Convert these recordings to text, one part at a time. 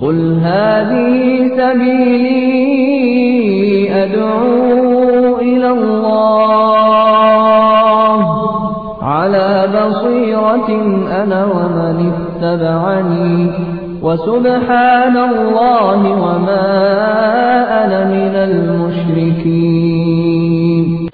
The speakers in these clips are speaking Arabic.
قل هذه سبيلي أدعو إلى الله على بصيرة أنا ومن اتبعني وسبحان الله وما أنا من المشركين.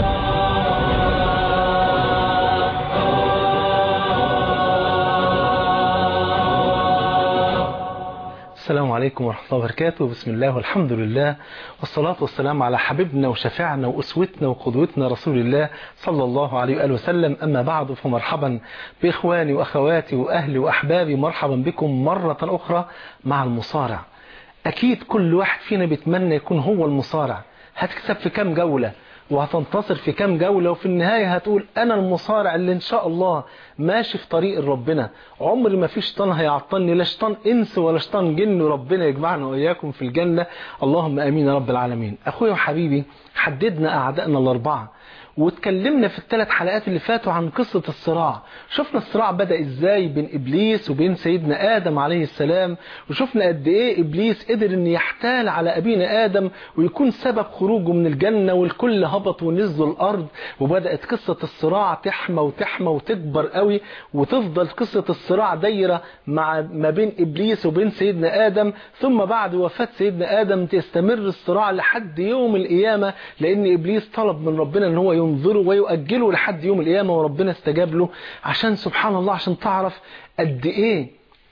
السلام عليكم ورحمة الله وبركاته. بسم الله والحمد لله والصلاة والسلام على حبيبنا وشفيعنا وأسوتنا وقدوتنا رسول الله صلى الله عليه وآله وسلم. أما بعد، فمرحبا بإخواني وأخواتي وأهلي وأحبابي، مرحبا بكم مرة أخرى مع المصارع. أكيد كل واحد فينا بيتمنى يكون هو المصارع. هتكسب في كام جولة وهتنتصر في كام جولة، وفي النهاية هتقول أنا المصارع اللي إن شاء الله ماشي في طريق ربنا. عمر ما في شيطان هيعطلني، لا شيطان إنس ولا شيطان جن. ربنا يجمعنا وإياكم في الجنة، اللهم آمين يا رب العالمين. أخويا وحبيبي، حددنا أعدائنا الأربعة واتكلمنا في الثلاث حلقات اللي فاتوا عن قصة الصراع. شفنا الصراع بدأ ازاي بين إبليس وبين سيدنا آدم عليه السلام، وشفنا قد ايه إبليس قدر ان يحتال على أبينا آدم ويكون سبب خروجه من الجنة، والكل هبط ونزلوا الأرض. وبدأت قصة الصراع تحمى وتحمى وتكبر قوي، وتفضل قصة الصراع دايرة ما بين إبليس وبين سيدنا آدم. ثم بعد وفاة سيدنا آدم تستمر الصراع لحد يوم القيامة، لأن إبليس طلب من ربنا ان هو ينظره ويؤجله لحد يوم القيامة، وربنا استجاب له. عشان سبحان الله، عشان تعرف قد ايه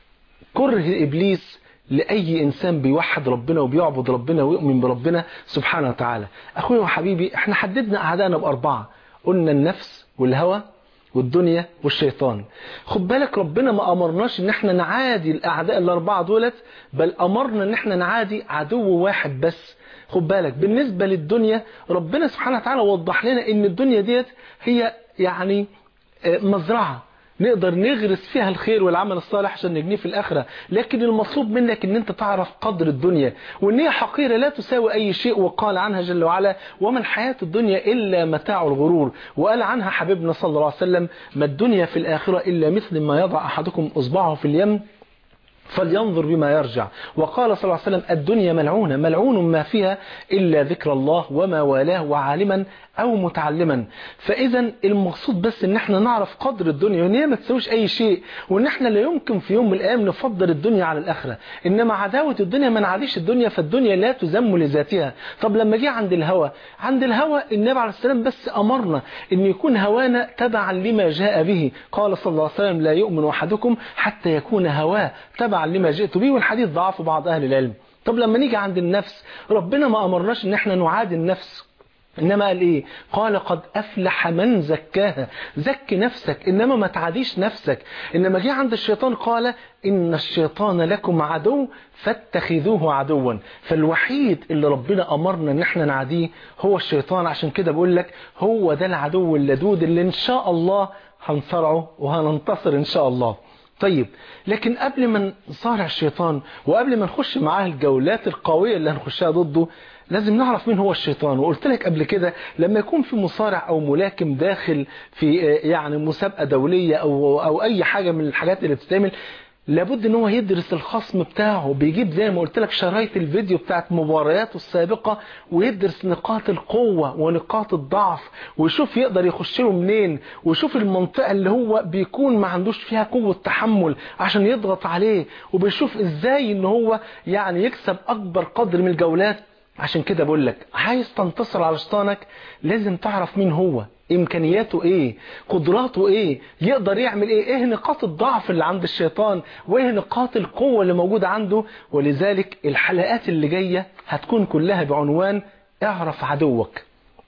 كره إبليس لأي إنسان بيوحد ربنا وبيعبد ربنا ويؤمن بربنا سبحانه وتعالى. أخوي وحبيبي، احنا حددنا أعدائنا بأربعة. قلنا النفس والهوى والدنيا والشيطان. خد بالك، ربنا ما أمرناش ان احنا نعادي الأعداء الأربعة دولت، بل أمرنا ان احنا نعادي عدو واحد بس. خد بالك، بالنسبة للدنيا ربنا سبحانه وتعالى وضح لنا ان الدنيا ديت هي يعني مزرعة نقدر نغرس فيها الخير والعمل الصالح عشان نجنيه في الآخرة. لكن المطلوب منك ان انت تعرف قدر الدنيا، وان هي حقيرة لا تساوي اي شيء. وقال عنها جل وعلا: وما الحياة الدنيا الا متاع الغرور. وقال عنها حبيبنا صلى الله عليه وسلم: ما الدنيا في الآخرة الا مثل ما يضع احدكم اصبعه في اليم فلينظر بما يرجع. وقال صلى الله عليه وسلم: الدنيا ملعونة، ملعون ما فيها إلا ذكر الله وما والاه وعالما أو متعلما. فإذا المقصود بس إن احنا نعرف قدر الدنيا، وإن هي ما تسويش أي شيء، وإن احنا لا يمكن في يوم من الأيام نفضل الدنيا على الآخرة. إنما عداوة الدنيا ما نعاديش الدنيا، فالدنيا لا تذم لذاتها. طب لما جه عند الهوى، النبي عليه السلام بس أمرنا إن يكون هوانا تبعا لما جاء به. قال صلى الله عليه وسلم: لا يؤمن أحدكم حتى يكون هواه تبعا لما جئت به. والحديث ضعفه بعض أهل العلم. طب لما نيجي عند النفس، ربنا ما أمرناش إن احنا نعادي النفس، إنما قال إيه؟ قال: قد أفلح من زكاها. زك نفسك، إنما ما تعاديش نفسك. إنما جه عند الشيطان قال: إن الشيطان لكم عدو فاتخذوه عدوا. فالوحيد اللي ربنا أمرنا إن احنا نعاديه هو الشيطان. عشان كده بقول لك هو ده العدو اللدود اللي إن شاء الله هنصرعه وهننتصر إن شاء الله. طيب، لكن قبل ما نصارع الشيطان وقبل ما نخش معاه الجولات القوية اللي هنخشها ضده، لازم نعرف مين هو الشيطان. وقلت لك قبل كده، لما يكون في مصارع أو ملاكم داخل في يعني مسابقة دولية أو أي حاجة من الحاجات اللي بتتعمل، لابد ان هو يدرس الخصم بتاعه. بيجيب زي ما قلت لك شرايط الفيديو بتاعت مبارياته السابقة، ويدرس نقاط القوة ونقاط الضعف، ويشوف يقدر يخش له منين، ويشوف المنطقة اللي هو بيكون ما عندوش فيها قوة تحمل عشان يضغط عليه، وبيشوف ازاي ان هو يعني يكسب اكبر قدر من الجولات. عشان كده بقول لك، عايز تنتصر على شيطانك لازم تعرف مين هو، إمكانياته إيه، قدراته إيه، يقدر يعمل إيه نقاط الضعف اللي عند الشيطان، وإيه نقاط القوة اللي موجودة عنده. ولذلك الحلقات اللي جاية هتكون كلها بعنوان اعرف عدوك.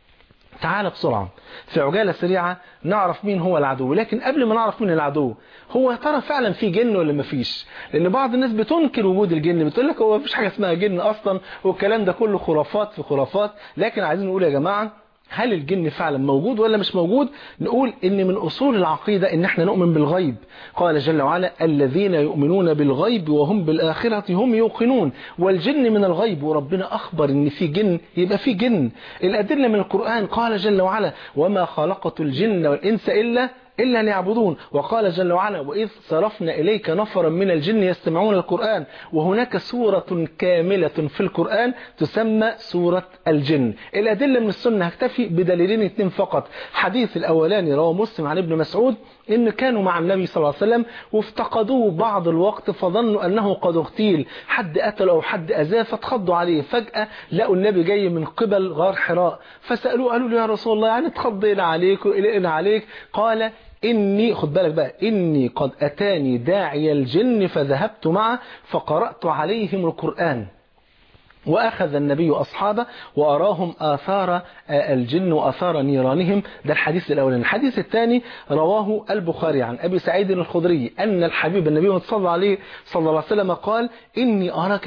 تعال بسرعة في عجالة سريعة نعرف مين هو العدو. لكن قبل ما نعرف مين العدو، هو ترى فعلا في جن ولا ما فيش؟ لأن بعض الناس بتنكر وجود الجن، بتقول لك هو مفيش حاجة اسمها جن أصلا، والكلام ده كله خرافات في خرافات. لكن عايزين نقول يا جماعة، هل الجن فعلا موجود ولا مش موجود؟ نقول ان من اصول العقيدة ان احنا نؤمن بالغيب. قال جل وعلا: الذين يؤمنون بالغيب وهم بالآخرة هم يوقنون. والجن من الغيب، وربنا اخبر ان في جن، يبقى في جن. الادلة من القرآن، قال جل وعلا: وما خلقت الجن والانس الا إلا ليعبدون. وقال جل وعلا وإذ صرفنا إليك نفرا من الجن يستمعون القرآن. وهناك سورة كاملة في القرآن تسمى سورة الجن. الأدلة من السنة هكتفي بدليلين 2 فقط. حديث الأولاني رواه مسلم عن ابن مسعود إن كانوا مع النبي صلى الله عليه وسلم وافتقدوه بعض الوقت فظنوا أنه قد اغتيل، حد قتل أو حد أذاه، فاتخضوا عليه. فجأة لقوا النبي جاي من قبل غار حراء، فسألوه قالوا له يا رسول الله يعني اتخضينا عليك وقلقنا عليك. قال إني، خد بالك بقى، إني قد أتاني داعي الجن فذهبت معه فقرأت عليهم القرآن. وأخذ النبي أصحابه وأراهم آثار الجن وآثار نيرانهم. ده الحديث الأولاني. الحديث الثاني رواه البخاري عن أبي سعيد الخدري أن الحبيب النبي صلى الله عليه وسلم قال إني أراك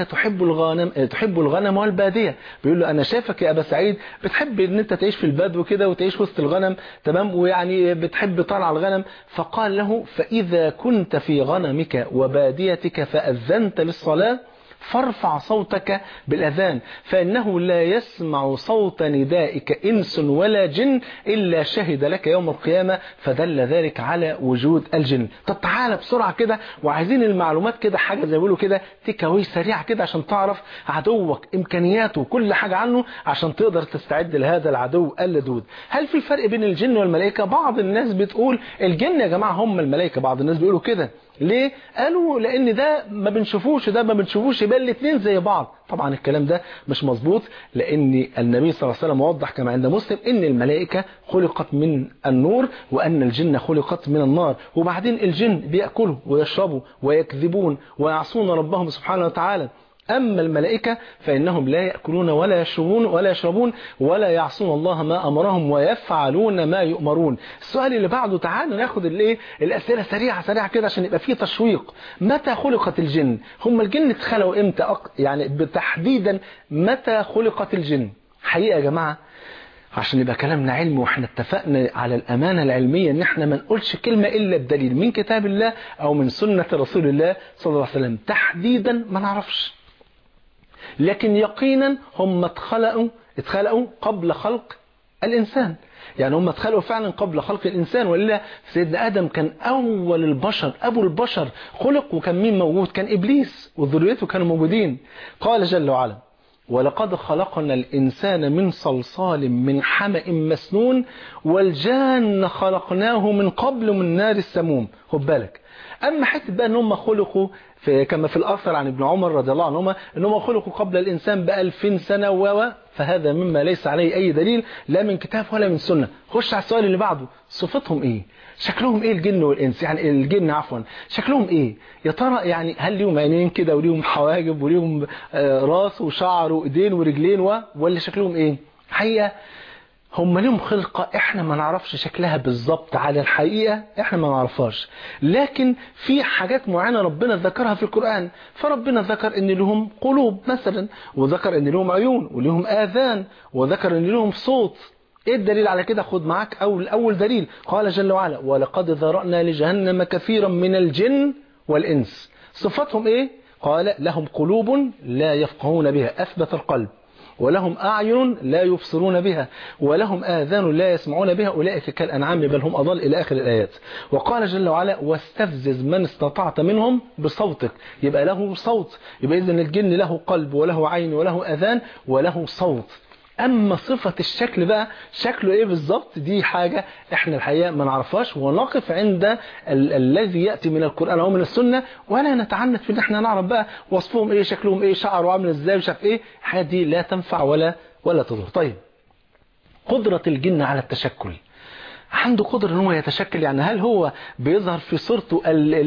تحب الغنم والبادية. بيقول له أنا شايفك يا أبا سعيد بتحب أن أنت تعيش في البدو كده وتعيش وسط الغنم، تمام، ويعني بتحب طلع الغنم. فقال له فإذا كنت في غنمك وباديتك فأذنت للصلاة فارفع صوتك بالأذان فإنه لا يسمع صوت ندائك إنس ولا جن إلا شهد لك يوم القيامة، فدل ذلك على وجود الجن. طب تعالى بسرعة كده، وعايزين المعلومات كده حاجة زي ما بيقولوا كده تكاوي سريعة كده عشان تعرف عدوك إمكانياته وكل حاجة عنه عشان تقدر تستعد لهذا العدو اللدود. هل في فرق بين الجن والملائكة؟ بعض الناس بتقول الجن يا جماعة هم الملائكة، بعض الناس بيقولوا كده. ليه؟ قالوا لأن ده ما بنشوفوش ده ما بنشوفوش، يبقى الاثنين زي بعض. طبعا الكلام ده مش مظبوط، لأن النبي صلى الله عليه وسلم وضح كما عند مسلم إن الملائكة خلقت من النور وأن الجن خلقت من النار. وبعدين الجن بيأكلوا ويشربوا ويكذبون ويعصون ربهم سبحانه وتعالى. أما الملائكة فإنهم لا يأكلون ولا يشربون ولا يعصون الله ما أمرهم ويفعلون ما يؤمرون. السؤال اللي بعده، تعالوا ناخد الأسئلة سريعة كده عشان يبقى فيه تشويق. متى خلقت الجن؟ هم الجن اتخلقوا امتى؟ يعني بتحديدا متى خلقت الجن؟ حقيقة يا جماعة عشان يبقى كلامنا علمي، واحنا اتفقنا على الأمانة العلمية ان احنا ما نقولش كلمة إلا بدليل من كتاب الله أو من سنة رسول الله صلى الله عليه وسلم. تحديدا ما نعرفش، لكن يقينا هم اتخلقوا قبل خلق الإنسان. يعني هم اتخلقوا فعلا قبل خلق الإنسان، وإلا سيدنا آدم كان أول البشر، أبو البشر خلق. وكان مين موجود؟ كان إبليس وذريته كانوا موجودين. قال جل وعلا ولقد خلقنا الإنسان من صلصال من حمأ مسنون والجان خلقناه من قبل من نار السموم. خد بالك، أما حتى بقى ان هم خلقوا كما في الأثر عن ابن عمر رضي الله عنهما ان هم خلقوا قبل الإنسان ب2000 سنة فهذا مما ليس عليه أي دليل لا من كتاب ولا من سنة. خش على السؤال اللي بعده، صفتهم إيه؟ شكلهم إيه الجن والإنس؟ يعني الجن عفوا شكلهم إيه يا ترى؟ يعني هل ليهم عينين كده وليهم حواجب وليهم راس وشعر وإيدين ورجلين ولا شكلهم إيه؟ حقيقة هم لهم خلقة احنا ما نعرفش شكلها بالظبط، على الحقيقة احنا ما نعرفهاش، لكن في حاجات معينة ربنا ذكرها في القرآن. فربنا ذكر ان لهم قلوب مثلا، وذكر ان لهم عيون ولهم آذان، وذكر ان لهم صوت. ايه الدليل على كده؟ خد معاك اول دليل. قال جل وعلا ولقد ذرأنا لجهنم كثيرا من الجن والإنس. صفتهم ايه؟ قال لهم قلوب لا يفقهون بها، أثبت القلب، ولهم أعين لا يبصرون بها، ولهم آذان لا يسمعون بها، أولئك كالأنعام بل هم أضل، إلى آخر الآيات. وقال جل وعلا واستفزز من استطعت منهم بصوتك. يبقى له صوت، يبقى إذن الجن له قلب وله عين وله آذان وله صوت. أما صفة الشكل بقى، شكله إيه بالظبط؟ دي حاجة إحنا الحقيقة ما نعرفهاش، ونقف عند الذي يأتي من القرآن أو من السنة، ولا نتعنت في إن إحنا نعرف بقى وصفهم إيه، شكلهم إيه، شعره عامل إزاي، وشاف إيه. الحاجات دي لا تنفع ولا تضر. طيب، قدرة الجن على التشكل، عنده قدرة ان هو يتشكل. يعني هل هو بيظهر في صورته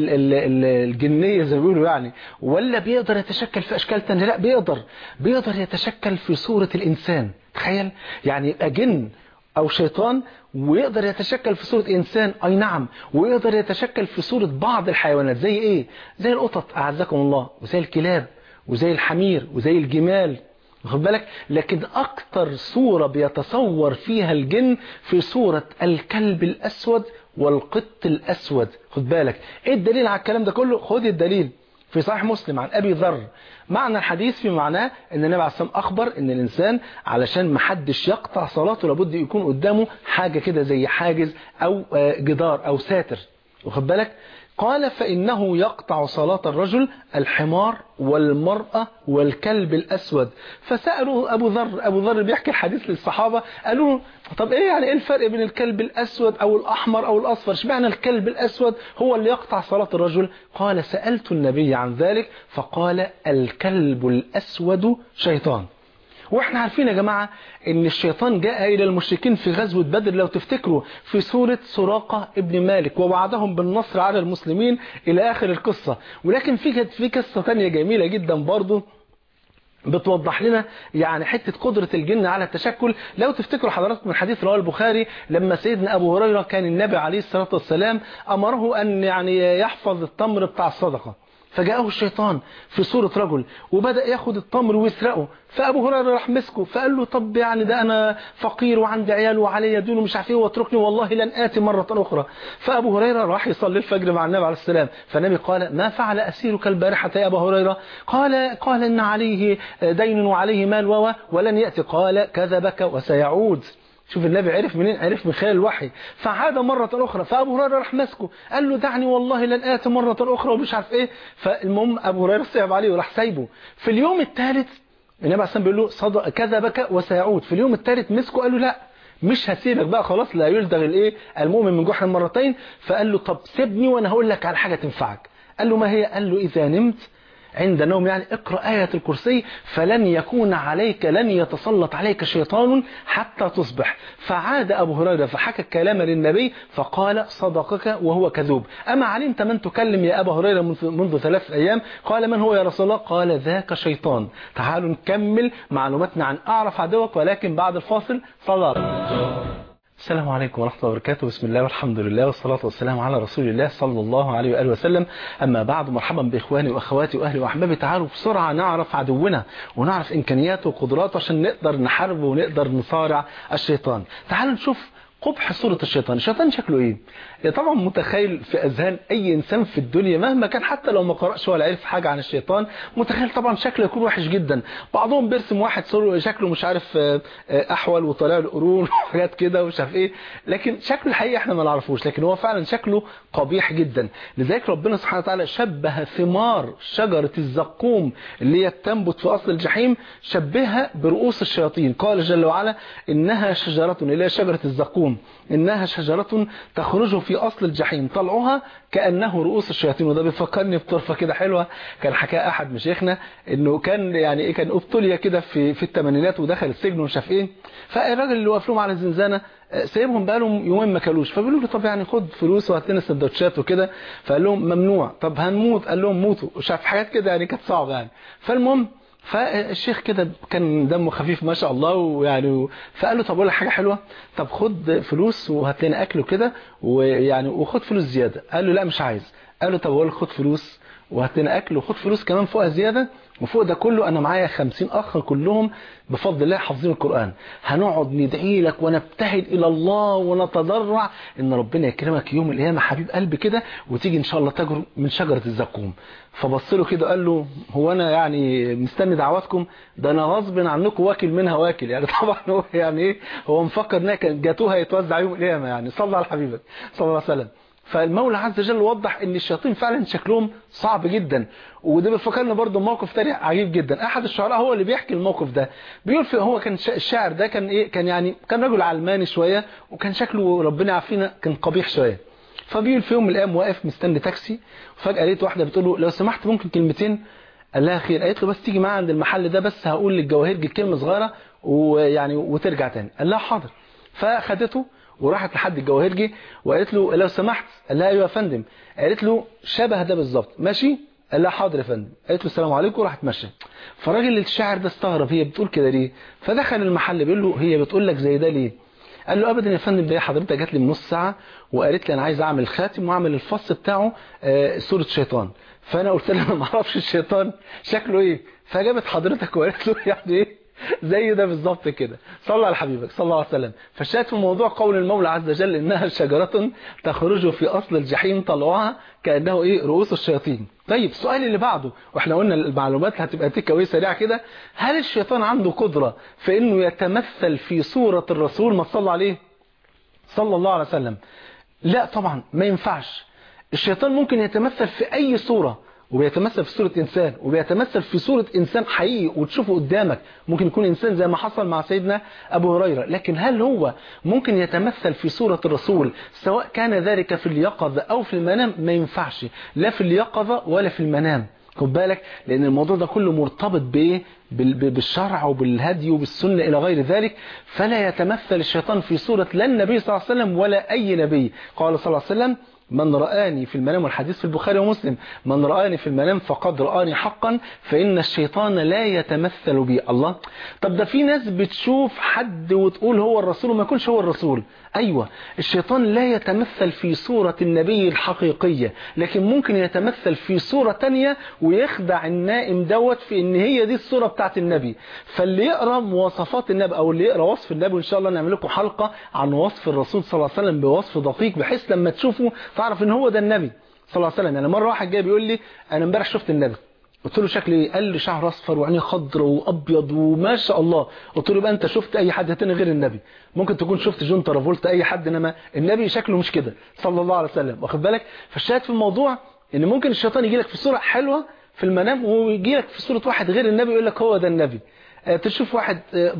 الجنية زي ما بيقولوا يعني، ولا بيقدر يتشكل في اشكال تانية؟ لا، بيقدر يتشكل في صورة الانسان. تخيل يعني يبقى جن او شيطان ويقدر يتشكل في صورة انسان. اي نعم، ويقدر يتشكل في صورة بعض الحيوانات. زي ايه؟ زي القطط اعزكم الله، وزي الكلاب، وزي الحمير، وزي الجمال. واخد بالك؟ لكن اكتر صورة بيتصور فيها الجن في صورة الكلب الاسود والقط الاسود. خد بالك، ايه الدليل على الكلام ده كله؟ خد الدليل في صحيح مسلم عن أبي ذر. معنى الحديث في معناه أن النبي عليه الصلاة والسلام أخبر أن الإنسان علشان محدش يقطع صلاته لابد يكون قدامه حاجة كده زي حاجز أو جدار أو ساتر، واخد بالك؟ قال فإنه يقطع صلاة الرجل الحمار والمرأة والكلب الأسود. فسألوا أبو ذر بيحكي الحديث للصحابة، قالوا طب إيه يعني إيه الفرق بين الكلب الأسود أو الأحمر أو الأصفر؟ اشمعنى الكلب الأسود هو اللي يقطع صلاة الرجل؟ قال سألت النبي عن ذلك فقال الكلب الأسود شيطان. واحنا عارفين يا جماعة ان الشيطان جاء الى المشركين في غزوة بدر لو تفتكروا في سورة سراقة ابن مالك ووعدهم بالنصر على المسلمين الى اخر القصة. ولكن في قصة تانية جميلة جدا برضو بتوضح لنا يعني حتة قدرة الجن على التشكل. لو تفتكروا حضراتكم من حديث رواه البخاري لما سيدنا أبو هريرة كان النبي عليه الصلاة والسلام أمره أن يعني يحفظ التمر بتاع الصدقة، فجاءه الشيطان في صورة رجل وبدأ ياخد التمر ويسرقه. فأبو هريرة راح مسكه فقال له طب يعني ده أنا فقير وعندي عيال وعلي دين ومش عارف ايه واتركني والله لن آتي مرة أخرى. فأبو هريرة راح يصلي الفجر مع النبي عليه السلام، فالنبي قال ما فعل أسيرك البارحة يا أبا هريرة؟ قال إن عليه دين وعليه مال ولن يأتي. قال كذبك وسيعود. شوف النبي عرف منين؟ عرف من خلال الوحي. فعاد مرة أخرى فأبو هريرة راح مسكه قال له دعني والله لن آتي مرة أخرى ومش عارف إيه. فالمهم أبو هريرة صعب عليه وراح سايبه. في اليوم الثالث النبي عليه الصلاة والسلام بيقول له صدق كذبك وسيعود. في اليوم الثالث مسكه قال له لا مش هسيبك بقى خلاص، لا يلدغ الايه المؤمن من جحر مرتين. فقال له طب سيبني وانا هقول لك على حاجة تنفعك. قال له ما هي؟ قال له إذا نمت عند نوم يعني اقرأ آية الكرسي فلن يكون عليك لن يتسلط عليك شيطان حتى تصبح. فعاد أبو هريرة فحكى الكلام للنبي فقال صدقك وهو كذوب. أما علمت من تكلم يا أبا هريرة منذ 3 أيام؟ قال من هو يا رسول الله؟ قال ذاك شيطان. تعالوا نكمل معلوماتنا عن أعرف عدوك ولكن بعد الفاصل. صلاة. السلام عليكم ورحمة الله وبركاته. بسم الله والحمد لله والصلاة والسلام على رسول الله صلى الله عليه وآله وسلم. أما بعد، مرحبا بإخواني وأخواتي وأهلي وأحبابي. تعالوا بسرعة نعرف عدونا ونعرف إمكانياته وقدراته عشان نقدر نحاربه ونقدر نصارع الشيطان. تعالوا نشوف قبح صورة الشيطان. الشيطان شكله ايه؟ طبعا متخيل في اذهان اي انسان في الدنيا مهما كان حتى لو ما قرأش ولا عرف حاجة عن الشيطان متخيل طبعا شكله يكون وحش جدا. بعضهم بيرسم واحد شكله مش عارف احول وطالع له قرون وحاجات كده ومش عارف ايه، لكن شكله الحقيقي احنا ما نعرفوش، لكن هو فعلا شكله قبيح جدا. لذلك ربنا سبحانه وتعالى شبه ثمار شجرة الزقوم اللي هي تنبت في اصل الجحيم شبهها برؤوس الشياطين. قال جل وعلا انها شجرة اللي هي شجرة الزقوم إنها شجرة تخرج في أصل الجحيم طلعها كأنه رؤوس الشياطين. وده بيفكرني بطرفة كده حلوة كان حكاها أحد مشايخنا إنه كان يعني كان أبطلية كده في الثمانينات ودخل السجن ومش عارف إيه. فالراجل اللي وقف لهم على الزنزانة سايبهم بقالهم يومين ما كلوش، فبيقولوا له طب يعني خد فلوس وهات لنا سندوتشات وكده. فقال لهم ممنوع. طب هنموت؟ قال لهم موتوا. مش عارف حاجات كده يعني كانت صعبة يعني. فالمهم فالشيخ كده كان دمه خفيف ما شاء الله ويعني فقال له طب اقول لك حاجه حلوه، طب خد فلوس وهات لنا اكل وكده ويعني وخد فلوس زياده. قال له لا مش عايز. قال له طب اقول لك خد فلوس وهات لنا اكل وخد فلوس كمان فوقها زياده، وفوق ده كله انا معايا 50 اخ كلهم بفضل الله حافظين القرآن، هنقعد ندعي لك ونبتهل الى الله ونتضرع ان ربنا يكرمك يوم القيامه حبيب قلبي كده وتيجي ان شاء الله تجر من شجره الزقوم. فبص له كده قال له هو انا يعني مستني دعواتكم؟ ده انا غصب عنكم واكل منها واكل. يعني طبعا هو يعني ايه هو مفكر انها كانت جاتوها يتوزع يوم القيامه يعني. صلى على حبيبك صلى الله عليه وسلم. فالمولى عز وجل وضح ان الشياطين فعلا شكلهم صعب جدا. وده بيفكرنا برضه موقف تاني عجيب جدا. احد الشعراء هو اللي بيحكي الموقف ده بيقول فيه هو كان الشاعر ده كان ايه كان رجل علماني شويه وكان شكله ربنا يعافينا كان قبيح شويه. فبيقول في يوم من الايام واقف مستني تاكسي وفجاه لقيت واحده بتقول له لو سمحت ممكن كلمتين؟ قال لها خير. قالت له بس تيجي معايا عند المحل ده بس هقول للجواهرجي كلمه صغيره ويعني وترجع تاني. قال لها حاضر. فاخدته وراحت لحد الجواهرجي وقالت له لو سمحت. قال لها ايوه يا فندم. قالت له شبه ده بالظبط ماشي؟ قال لها حاضر يا فندم. قالت له السلام عليكم وراحت ماشيه. فالراجل الشاعر ده استغرب هي بتقول كده ليه؟ فدخل المحل بيقول له هي بتقول لك زي ده ليه؟ قال له ابدا يا فندم ده حضرتك جات لي من نص ساعه وقالت لي انا عايز اعمل خاتم واعمل الفص بتاعه صوره شيطان. فانا قلت لها ما اعرفش الشيطان شكله ايه، فجابت حضرتك وقالت له يعني ايه زي ده بالظبط كده. صلى على حبيبك صلى الله عليه وسلم. فالشاهد في موضوع قول المولى عز وجل إنها شجرة تخرج في أصل الجحيم طلعها كأنه رؤوس الشياطين. طيب السؤال اللي بعده، واحنا قلنا المعلومات هتبقى تكوي سريعة كده، هل الشيطان عنده قدرة في إنه يتمثل في صورة الرسول ما صلى عليه صلى الله عليه وسلم؟ لا طبعا ما ينفعش. الشيطان ممكن يتمثل في أي صورة، وبيتمثل في صورة إنسان، وبيتمثل في صورة إنسان حقيقي وتشوفه قدامك، ممكن يكون إنسان زي ما حصل مع سيدنا أبو هريرة. لكن هل هو ممكن يتمثل في صورة الرسول سواء كان ذلك في اليقظة أو في المنام؟ ما ينفعش، لا في اليقظة ولا في المنام. خد بالك، لأن الموضوع ده كله مرتبط بإيه؟ بالشرع وبالهدي وبالسنة إلى غير ذلك. فلا يتمثل الشيطان في صورة لا النبي صلى الله عليه وسلم ولا أي نبي. قال صلى الله عليه وسلم: من رآني في المنام، والحديث في البخاري ومسلم: من رآني في المنام فقد رآني حقا فإن الشيطان لا يتمثل بي. الله، طب ده في ناس بتشوف حد وتقول هو الرسول وما يكونش هو الرسول. أيوة، الشيطان لا يتمثل في صورة النبي الحقيقية، لكن ممكن يتمثل في صورة تانية ويخدع النائم دوت في ان هي دي الصورة بتاعت النبي. فاللي يقرأ مواصفات النبي او اللي يقرأ وصف النبي، وان شاء الله نعمل لكم حلقة عن وصف الرسول صلى الله عليه وسلم بوصف دقيق، بحيث لما تشوفه تعرف ان هو ده النبي صلى الله عليه وسلم. يعني مرة واحد جاي بيقول لي: انا امبارح شفت النبي. قلت له: شكله ايه؟ قال لي: شعر اصفر وعينيه خضر وابيض وما شاء الله. قلت له: يبقى انت شفت اي حد تاني غير النبي، ممكن تكون شفت جون ترافولتا اي حد، انما النبي شكله مش كده صلى الله عليه وسلم. واخد بالك؟ فالشاهد في الموضوع ان ممكن الشيطان يجي لك في صورة حلوة في المنام، ويجي لك في صورة واحد غير النبي يقول لك هو ده النبي. تشوف واحد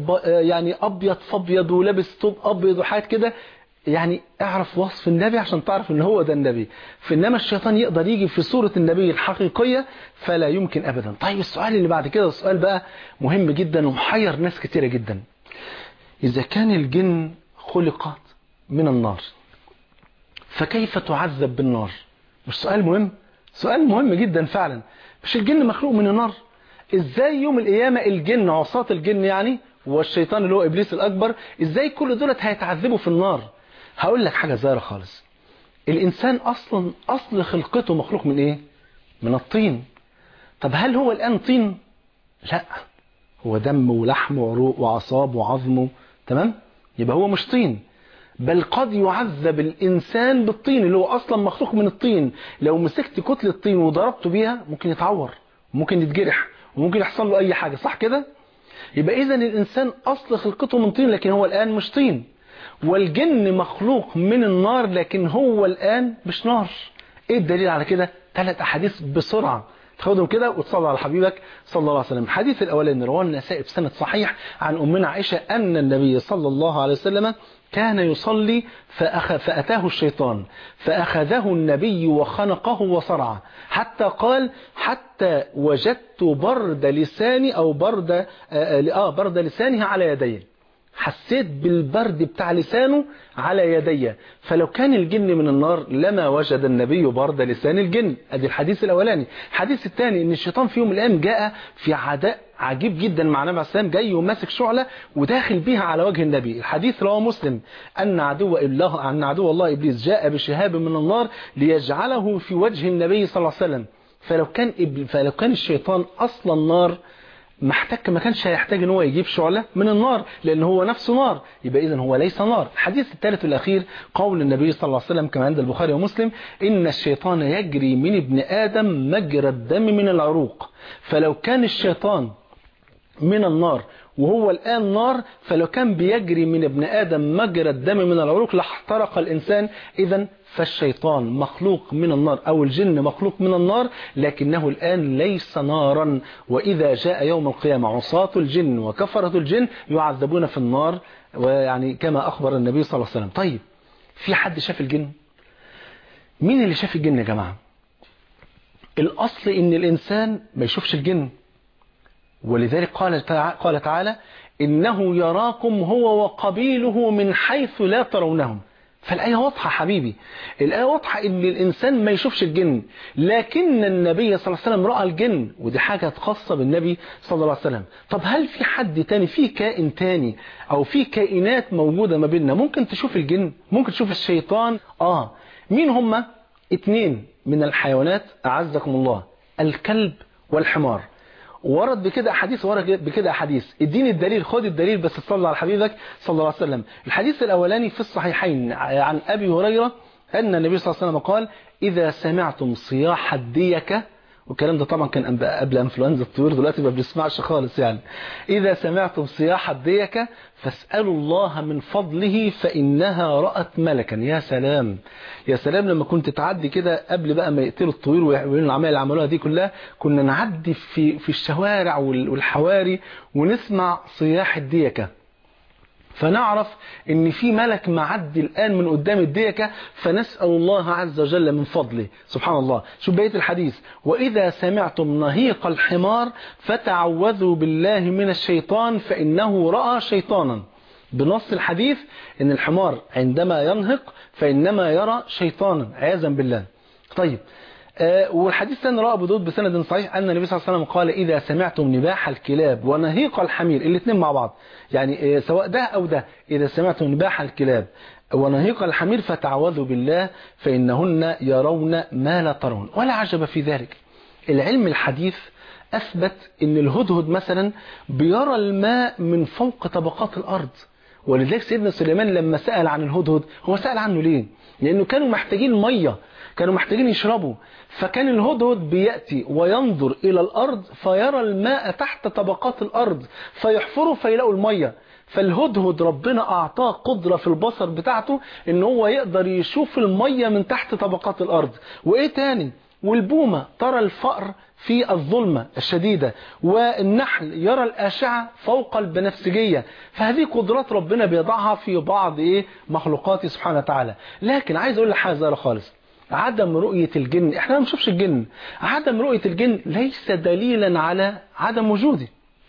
يعني ابيض فابيض ولابس ثوب ابيض وحاجات كده، يعني اعرف وصف النبي عشان تعرف ان هو ده النبي. فإنما الشيطان يقدر يجي في صورة النبي الحقيقية فلا يمكن ابدا. طيب السؤال اللي بعد كده، السؤال بقى مهم جدا ومحير ناس كتيرة جدا: اذا كان الجن خلقت من النار فكيف تعذب بالنار؟ مش سؤال مهم؟ سؤال مهم جدا فعلا. مش الجن مخلوق من النار؟ ازاي يوم القيامة الجن، عصاة الجن يعني، والشيطان اللي هو ابليس الاكبر، ازاي كل دولت هيتعذبوا في النار؟ هقول لك حاجة صغيرة خالص. الانسان اصلا اصل خلقته مخلوق من ايه؟ من الطين. طب هل هو الان طين؟ لا، هو دم ولحم وعروق وعصاب وعظم، تمام؟ يبقى هو مش طين. بل قد يعذب الإنسان بالطين اللي هو أصلا مخلوق من الطين. لو مسكت كتلة طين وضربته بيها ممكن يتعور، وممكن يتجرح، وممكن يحصل له أي حاجة، صح كده؟ يبقى إذن الإنسان أصل خلقته من طين، لكن هو الآن مش طين. والجن مخلوق من النار، لكن هو الآن مش نار. إيه الدليل على كده؟ 3 أحاديث بسرعة تاخدهم كده وتصلي على حبيبك صلى الله عليه وسلم. الحديث الأولاني رواه النسائي بسند صحيح عن أمنا عائشة أن النبي صلى الله عليه وسلم كان يصلي فأتاه الشيطان فأخذه النبي وخنقه وصرعه، حتى قال: حتى وجدت برد لساني أو برد لسانه على يديه. حسيت بالبرد بتاع لسانه على يدي. فلو كان الجن من النار لما وجد النبي برد لسان الجن. ادي الحديث الاولاني. الحديث الثاني ان الشيطان في يوم من الايام جاء في عداء عجيب جدا مع النبي عليه السلام، جاي وماسك شعلة وداخل بيها على وجه النبي. الحديث رواه مسلم ان عدو الله ابليس جاء بشهاب من النار ليجعله في وجه النبي صلى الله عليه وسلم. فلو كان الشيطان اصلا نار ما كانش هيحتاج ان هو يجيب شعلة من النار، لان هو نفسه نار. يبقى اذا هو ليس نار. الحديث الثالث والاخير قول النبي صلى الله عليه وسلم كما عند البخاري ومسلم: ان الشيطان يجري من ابن ادم مجرى الدم من العروق. فلو كان الشيطان من النار وهو الآن نار، فلو كان بيجري من ابن آدم مجرى الدم من العروق لاحترق الإنسان. إذن فالشيطان مخلوق من النار أو الجن مخلوق من النار، لكنه الآن ليس نارا. وإذا جاء يوم القيامة عصاة الجن وكفرة الجن يعذبون في النار، ويعني كما أخبر النبي صلى الله عليه وسلم. طيب، في حد شاف الجن؟ مين اللي شاف الجن يا جماعة؟ الأصل إن الإنسان ما يشوفش الجن، ولذلك قال تعالى: إنه يراكم هو وقبيله من حيث لا ترونهم. فالآية واضحة حبيبي، الآية واضحة إن الإنسان ما يشوفش الجن، لكن النبي صلى الله عليه وسلم رأى الجن، ودي حاجة خاصة بالنبي صلى الله عليه وسلم. طب هل في حد تاني، في كائن تاني أو في كائنات موجودة ما بيننا ممكن تشوف الجن؟ ممكن تشوف الشيطان؟ مين هما؟ 2 من الحيوانات أعزكم الله: الكلب والحمار. ورد بكده أحاديث ورد بكده أحاديث. اديني الدليل، خد الدليل بس تصلي على حبيبك صلى الله عليه وسلم. الحديث الأولاني في الصحيحين عن أبي هريرة أن النبي صلى الله عليه وسلم قال إذا سمعتم صياح الديكة، والكلام ده طبعا كان قبل انفلونزا الطيور، دلوقتي ما بنسمعش خالص يعني. إذا سمعتم صياح الديكة فاسألوا الله من فضله فإنها رأت ملكا. يا سلام يا سلام، لما كنت تعدي كده قبل بقى ما يقتلوا الطيور ويعملوا العملية اللي عملوها دي كلها، كنا نعدي في الشوارع والحواري ونسمع صياح الديكة، فنعرف ان في ملك معدي الآن من قدام الديكة، فنسأل الله عز وجل من فضله. سبحان الله. شوف بقية الحديث: وإذا سمعتم نهيق الحمار فتعوذوا بالله من الشيطان فإنه رأى شيطانا. بنص الحديث ان الحمار عندما ينهق فإنما يرى شيطانا عياذا بالله. طيب، والحديث الثاني رواه أبو داود بسند صحيح أن النبي صلى الله عليه وسلم قال إذا سمعتم نباح الكلاب ونهيق الحمير، الاثنين مع بعض يعني سواء ده أو ده، إذا سمعتم نباح الكلاب ونهيق الحمير فتعوذوا بالله فإنهن يرون ما لا ترون. ولا عجب في ذلك، العلم الحديث أثبت أن الهدهد مثلا بيرى الماء من فوق طبقات الأرض. ولذلك سيدنا سليمان لما سأل عن الهدهد، هو سأل عنه ليه؟ لأنه كانوا محتاجين مية، كانوا محتاجين يشربوا، فكان الهدهد بيأتي وينظر إلى الأرض فيرى الماء تحت طبقات الأرض، فيحفروا فيلاقوا المية. فالهدهد ربنا أعطاه قدرة في البصر بتاعته إن هو يقدر يشوف المية من تحت طبقات الأرض. وإيه تاني؟ والبومة ترى الفأر في الظلمة الشديدة، والنحل يرى الأشعة فوق البنفسجية. فهذه قدرات ربنا بيضعها في بعض مخلوقاته سبحانه وتعالى. لكن عايز أقول لك حاجة صغيرة خالص: عدم رؤية الجن، احنا ما بنشوفش الجن، عدم رؤية الجن ليس دليلا على عدم وجودي.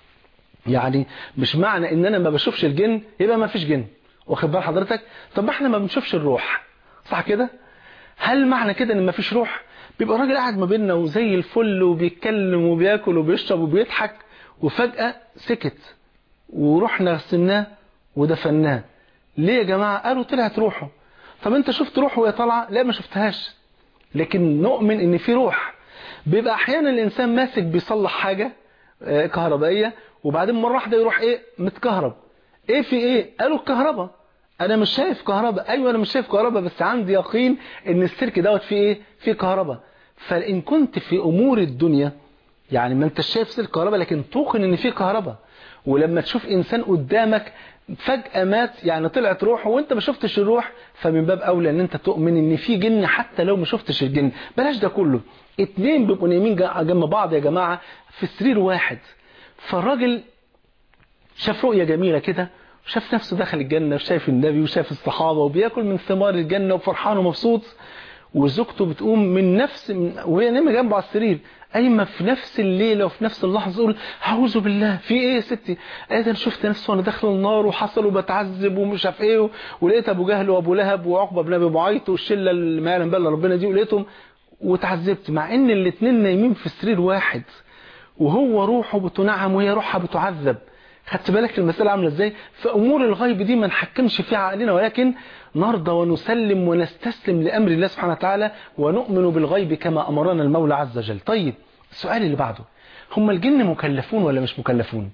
يعني مش معنى ان انا ما بشوفش الجن يبقى ما فيش جن، واخد بال حضرتك؟ طب ما احنا ما بنشوفش الروح، صح كده؟ هل معنى كده ان ما فيش روح؟ بيبقى راجل قاعد ما بيننا وزي الفل وبيتكلم وبياكل وبيشرب وبيضحك وفجأة سكت ورحنا غسلناه ودفناه. ليه يا جماعة؟ قالوا طلعت روحه. طب انت شفت روحه وهي طالعه؟ لا ما شفتهاش، لكن نؤمن ان في روح. بيبقى احيانا الانسان ماسك بيصلح حاجه كهربائيه وبعدين مره واحده يروح متكهرب. في قالوا الكهرباء. انا مش شايف كهرباء. ايوه انا مش شايف كهرباء، بس عندي يقين ان السلك دوت فيه فيه كهرباء. فان كنت في امور الدنيا يعني ما انت شايف سلك كهرباء لكن توقن ان فيه كهرباء، ولما تشوف انسان قدامك فجأة مات يعني طلعت روحه وانت ما شفتش الروح، فمن باب اولى ان انت تؤمن ان في جن حتى لو ما شفتش الجن. بلاش ده كله، اتنين بيبقوا نايمين جنب بعض يا جماعة في سرير واحد، فالراجل شاف رؤية جميلة كده وشاف نفسه دخل الجنة وشاف النبي وشاف الصحابة وبياكل من ثمار الجنة وفرحان ومبسوط، وزوجته بتقوم وهي نايمة جنبه على السرير، قايمه في نفس الليله وفي نفس اللحظه تقول اعوذ بالله في ايه يا ستي؟ انا شفت نفسي وانا داخل النار وحصل وبتعذب ومش عارف ايه، ولقيت ابو جهل وابو لهب وعقبه بن ابي معيط والشله اللي ما يعلم بالله ربنا دي، ولقيتهم وتعذبت، مع ان الاثنين نايمين في سرير واحد وهو روحه بتنعم وهي روحها بتعذب. خدت بالك المسألة عاملة ازاي؟ فأمور الغيب دي ما نحكمش فيها عقلنا، ولكن نرضى ونسلم ونستسلم لأمر الله سبحانه وتعالى ونؤمن بالغيب كما أمرنا المولى عز وجل. طيب السؤال اللي بعده، هم الجن مكلفون ولا مش مكلفون؟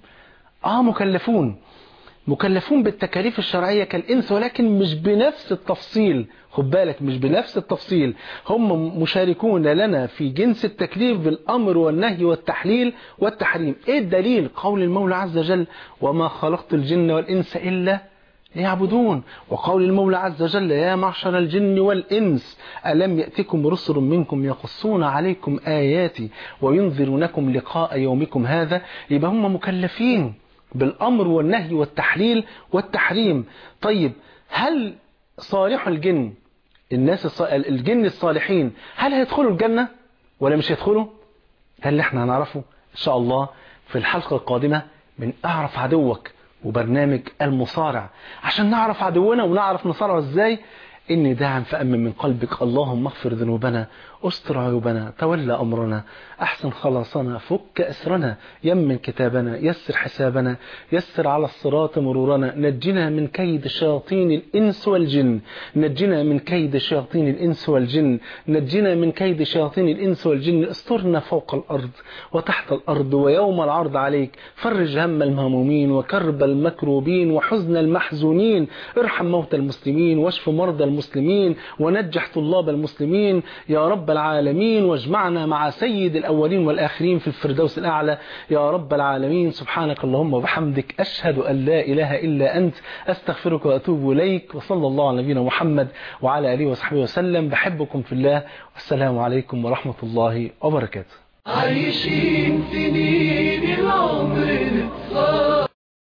مكلفون بالتكاليف الشرعية كالإنس، ولكن مش بنفس التفصيل. خد بالك، مش بنفس التفصيل. هم مشاركون لنا في جنس التكليف بالأمر والنهي والتحليل والتحريم. ايه الدليل؟ قول المولى عز وجل وما خلقت الجن والإنس إلا ليعبدون، وقول المولى عز وجل يا معشر الجن والإنس ألم يأتكم رسل منكم يقصون عليكم آياتي وينذرونكم لقاء يومكم هذا. يبقى هم مكلفين بالأمر والنهي والتحليل والتحريم. طيب هل صالح الجن، الجن الصالحين، هل هيدخلوا الجنة ولا مش هيدخلوا؟ ده اللي احنا هنعرفه إن شاء الله في الحلقة القادمة من أعرف عدوك وبرنامج المصارع، عشان نعرف عدونا ونعرف نصارعه ازاي. إني داعا فأمن من قلبك. اللهم اغفر ذنوبنا، استر عيوبنا، تولى أمرنا، أحسن خلاصنا، فك أسرنا، يمن كتابنا، يسر حسابنا، يسر على الصراط مرورنا، نجنا من كيد شياطين الإنس والجن، نجنا من كيد شياطين الإنس والجن، نجنا من كيد شياطين الإنس والجن. استرنا فوق الأرض وتحت الأرض ويوم العرض عليك. فرج هم المهمومين وكرب المكروبين وحزن المحزونين. ارحم موتى المسلمين واشف مرضى المسلمين ونجح طلاب المسلمين يا رب العالمين. واجمعنا مع سيد الأولين والآخرين في الفردوس الأعلى يا رب العالمين. سبحانك اللهم وبحمدك، أشهد أن لا إله إلا أنت، أستغفرك وأتوب إليك. وصلى الله على نبينا محمد وعلى آله وصحبه وسلم. بحبكم في الله، والسلام عليكم ورحمة الله وبركاته. عايشين سنين العمر